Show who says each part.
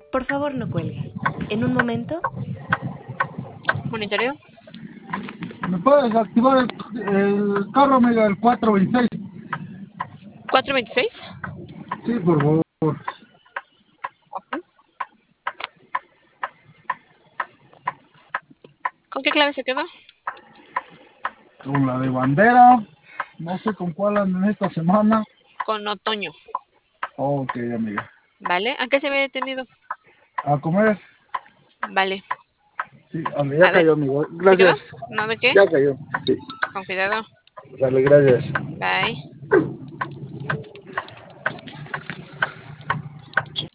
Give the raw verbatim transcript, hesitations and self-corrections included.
Speaker 1: Por favor, no cuelgue. En un momento.
Speaker 2: Monitoreo.
Speaker 3: ¿Me puedes activar el, el carro, amiga, el cuatro veintiséis?
Speaker 2: ¿cuatro veintiséis?
Speaker 3: Sí, por favor.
Speaker 2: Ok. ¿Con qué clave se quedó?
Speaker 3: Con la de bandera. No sé con cuál andan esta semana.
Speaker 2: Con otoño.
Speaker 3: Ok, amiga.
Speaker 2: ¿Vale? ¿A qué se había detenido?
Speaker 3: A comer.
Speaker 2: Vale.
Speaker 3: Sí, amiga, ya
Speaker 2: A ver,
Speaker 3: cayó, amigo.
Speaker 2: ¿se quedó?
Speaker 3: Gracias.
Speaker 2: ¿No de qué?
Speaker 3: Ya cayó. Sí.
Speaker 2: Con cuidado.
Speaker 3: Dale, gracias.
Speaker 2: Bye.